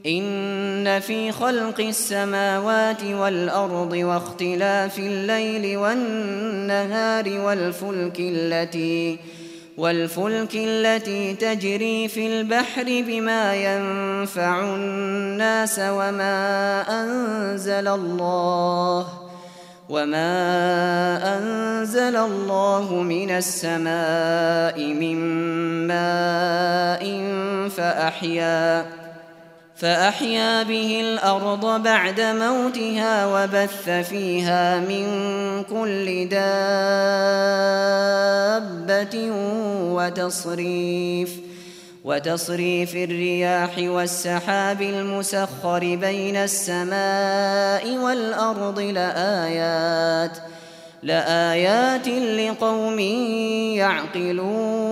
إن في خلق السماوات والأرض واختلاف الليل والنهار والفلك التي تجري في البحر بما ينفع الناس وما أنزل الله من السماء من ماء فأحيا به الأرض بعد موتها وبث فيها من كل دابة وتصريف الرياح والسحاب المسخر بين السماء والأرض لآيات لقوم يعقلون.